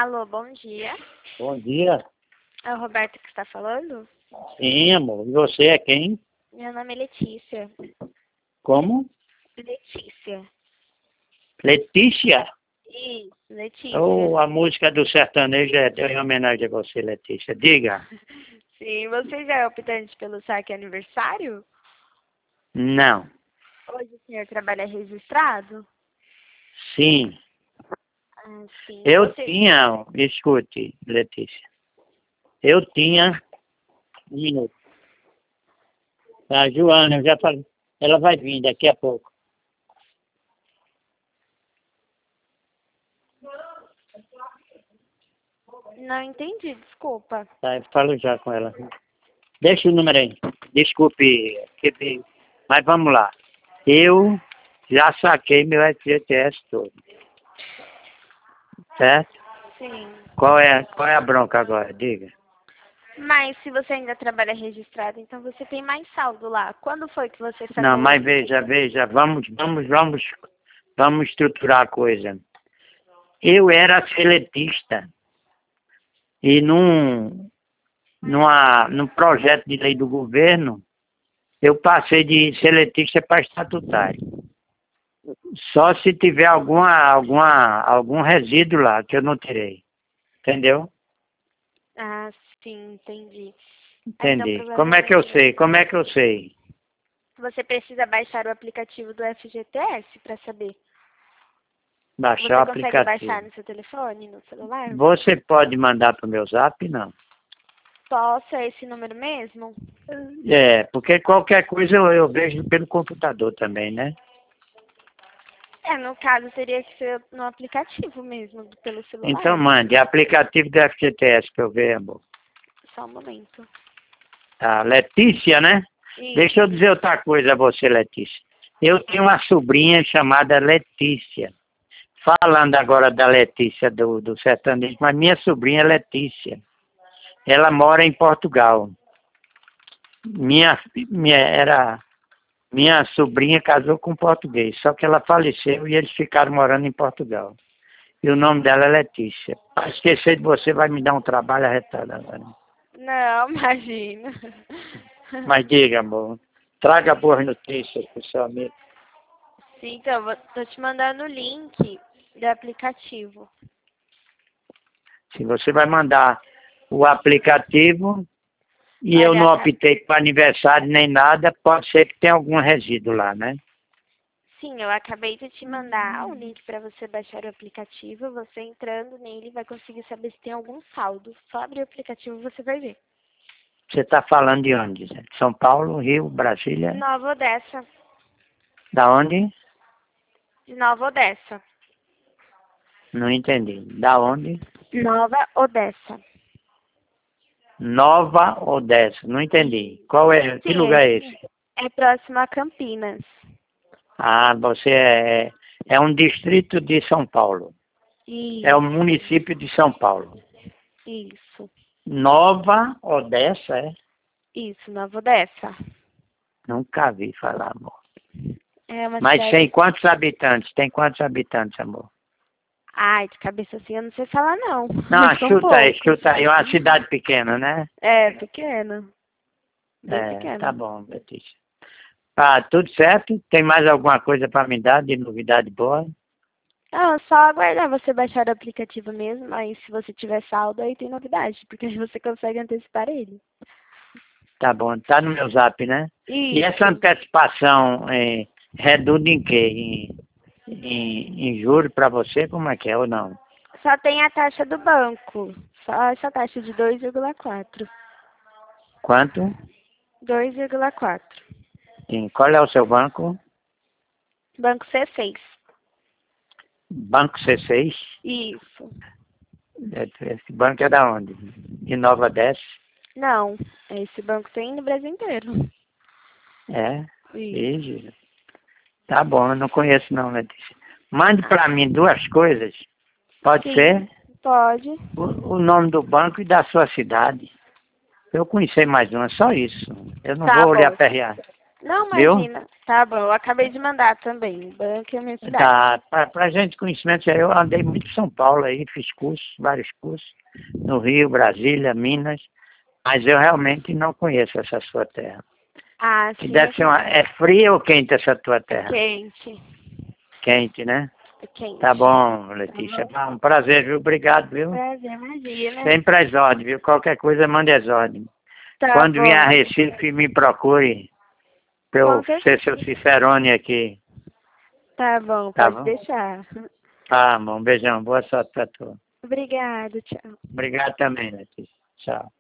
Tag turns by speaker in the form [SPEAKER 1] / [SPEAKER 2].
[SPEAKER 1] Alô, bom dia.
[SPEAKER 2] Bom dia.
[SPEAKER 1] É o Roberto que está falando?
[SPEAKER 2] Sim, amor. E você é quem?
[SPEAKER 1] Meu nome é Letícia.
[SPEAKER 2] Como?
[SPEAKER 1] Letícia.
[SPEAKER 2] Letícia?
[SPEAKER 1] Isso, Letícia.
[SPEAKER 2] Oh, a música do sertanejo é em homenagem a você, Letícia. Diga.
[SPEAKER 1] Sim, você já é optante pelo saque aniversário?
[SPEAKER 2] Não.
[SPEAKER 1] Hoje o senhor trabalha registrado?
[SPEAKER 2] Sim.
[SPEAKER 1] Ah, sim.
[SPEAKER 2] Eu tinha... Escute, Letícia. Eu tinha... Um minuto. A Joana, eu já falei. Ela vai vir daqui a pouco.
[SPEAKER 1] Não entendi, desculpa.
[SPEAKER 2] Tá, eu falo já com ela. Deixa o número aí. Desculpe. Mas vamos lá. Eu já saquei meu FGTS todo. Certo?
[SPEAKER 1] Sim.
[SPEAKER 2] Qual é a bronca agora? Diga.
[SPEAKER 1] Mas se você ainda trabalha registrado, então você tem mais saldo lá. Quando foi que você sacou?
[SPEAKER 2] Não, mas veja, vamos estruturar a coisa. Eu era seletista e num projeto de lei do governo, eu passei de seletista para estatutário. Só se tiver algum resíduo lá que eu não tirei. Entendeu?
[SPEAKER 1] Ah, sim, entendi.
[SPEAKER 2] Entendi.
[SPEAKER 1] Então,
[SPEAKER 2] Como é que eu sei? Como é que eu sei?
[SPEAKER 1] você precisa baixar o aplicativo do FGTS para saber.
[SPEAKER 2] Baixar o
[SPEAKER 1] Você consegue baixar
[SPEAKER 2] aplicativo.
[SPEAKER 1] no seu telefone, no celular?
[SPEAKER 2] Você pode mandar para o meu zap? Não.
[SPEAKER 1] Posso, é esse número mesmo?
[SPEAKER 2] É, porque qualquer coisa eu vejo pelo computador também, né?
[SPEAKER 1] É, no caso teria que ser no aplicativo mesmo, pelo celular.
[SPEAKER 2] Então mande aplicativo do FGTS para eu ver, amor.
[SPEAKER 1] Só um momento.
[SPEAKER 2] Tá, Letícia, né?
[SPEAKER 1] Isso.
[SPEAKER 2] Deixa eu dizer outra coisa a você, Letícia. Eu tenho uma sobrinha chamada Letícia. Falando agora da Letícia do sertanejo, mas minha sobrinha é Letícia. Ela mora em Portugal. Minha sobrinha casou com um português, só que ela faleceu e eles ficaram morando em Portugal. E o nome dela é Letícia. Para esquecer de você vai me dar um trabalho arretado agora.
[SPEAKER 1] Não, imagina.
[SPEAKER 2] Mas diga, amor. Traga boas notícias para o seu amigo.
[SPEAKER 1] Sim, então, tô te mandando o link do aplicativo.
[SPEAKER 2] Se você vai mandar o aplicativo e eu
[SPEAKER 1] Olha,
[SPEAKER 2] não optei para aniversário nem nada, pode ser que tenha algum resíduo lá, né?
[SPEAKER 1] sim, eu acabei de te mandar o link para você baixar o aplicativo. Você entrando nele vai conseguir saber se tem algum saldo. Só abrir o aplicativo você vai ver.
[SPEAKER 2] Você está falando de onde? Zé? São Paulo, Rio, Brasília?
[SPEAKER 1] Nova Odessa.
[SPEAKER 2] Da onde?
[SPEAKER 1] De Nova Odessa.
[SPEAKER 2] Não entendi. Da onde?
[SPEAKER 1] Nova Odessa.
[SPEAKER 2] Nova Odessa. Não entendi. Qual é? Que
[SPEAKER 1] Sim,
[SPEAKER 2] lugar é esse?
[SPEAKER 1] é próximo a Campinas.
[SPEAKER 2] Ah, você é um distrito de São Paulo.
[SPEAKER 1] Isso,
[SPEAKER 2] É o município de São Paulo.
[SPEAKER 1] isso.
[SPEAKER 2] Nova Odessa, é?
[SPEAKER 1] Isso, Nova Odessa.
[SPEAKER 2] Nunca vi falar, amor.
[SPEAKER 1] É uma
[SPEAKER 2] Mas tem
[SPEAKER 1] cidade...
[SPEAKER 2] quantos habitantes? Tem quantos habitantes, amor?
[SPEAKER 1] Ai, de cabeça assim eu não sei falar não.
[SPEAKER 2] Não,
[SPEAKER 1] Mas são poucos.
[SPEAKER 2] chuta aí. É uma cidade pequena, né?
[SPEAKER 1] É, pequeno. Bem
[SPEAKER 2] É,
[SPEAKER 1] pequeno.
[SPEAKER 2] tá bom, Letícia. Ah, tudo certo? Tem mais alguma coisa para me dar de novidade boa?
[SPEAKER 1] Ah, só aguardar você baixar o aplicativo mesmo, aí se você tiver saldo, aí tem novidade, porque aí você consegue antecipar ele.
[SPEAKER 2] Tá bom, tá no meu zap, né? E
[SPEAKER 1] Isso.
[SPEAKER 2] essa antecipação redunda em quê? Em juros para você, como é que é ou não?
[SPEAKER 1] Só tem a taxa do banco. Só essa taxa de 2,4.
[SPEAKER 2] Quanto?
[SPEAKER 1] 2,4.
[SPEAKER 2] Sim. Qual é o seu banco?
[SPEAKER 1] Banco C6.
[SPEAKER 2] Banco C6?
[SPEAKER 1] Isso.
[SPEAKER 2] Esse banco é da onde? De Nova Odessa?
[SPEAKER 1] Não, esse banco tem no Brasil inteiro.
[SPEAKER 2] É?
[SPEAKER 1] Isso.
[SPEAKER 2] Ih, tá bom, eu não conheço não, Letícia. Mande para mim duas coisas, pode
[SPEAKER 1] Sim,
[SPEAKER 2] ser?
[SPEAKER 1] pode.
[SPEAKER 2] O nome do banco e da sua cidade. Eu conheci mais uma, só isso. Eu não
[SPEAKER 1] Tá
[SPEAKER 2] vou lhe
[SPEAKER 1] bom.
[SPEAKER 2] aperrear.
[SPEAKER 1] Não,
[SPEAKER 2] Viu?
[SPEAKER 1] imagina. Tá bom, eu acabei de mandar também. Banco e a minha cidade.
[SPEAKER 2] Tá, pra gente conhecimento, eu andei muito em São Paulo aí, fiz cursos, vários cursos, no Rio, Brasília, Minas, mas eu realmente não conheço essa sua terra.
[SPEAKER 1] Ah,
[SPEAKER 2] Que
[SPEAKER 1] sim,
[SPEAKER 2] deve ser é fria ou quente essa tua terra?
[SPEAKER 1] quente.
[SPEAKER 2] Quente, né?
[SPEAKER 1] É quente.
[SPEAKER 2] Tá bom, Letícia.
[SPEAKER 1] Tá bom?
[SPEAKER 2] Um prazer, viu? Obrigado, viu?
[SPEAKER 1] Prazer, imagina.
[SPEAKER 2] Sempre às ordens, viu? Qualquer coisa, mande as ordens.
[SPEAKER 1] Tá
[SPEAKER 2] Quando vier a
[SPEAKER 1] bom.
[SPEAKER 2] Recife, me procure pra
[SPEAKER 1] Com
[SPEAKER 2] eu ser
[SPEAKER 1] certeza.
[SPEAKER 2] seu cicerone aqui.
[SPEAKER 1] Tá bom,
[SPEAKER 2] Tá
[SPEAKER 1] pode
[SPEAKER 2] bom?
[SPEAKER 1] deixar.
[SPEAKER 2] Tá bom, um beijão. Boa sorte pra tu.
[SPEAKER 1] Obrigada, tchau.
[SPEAKER 2] Obrigado também, Letícia. Tchau.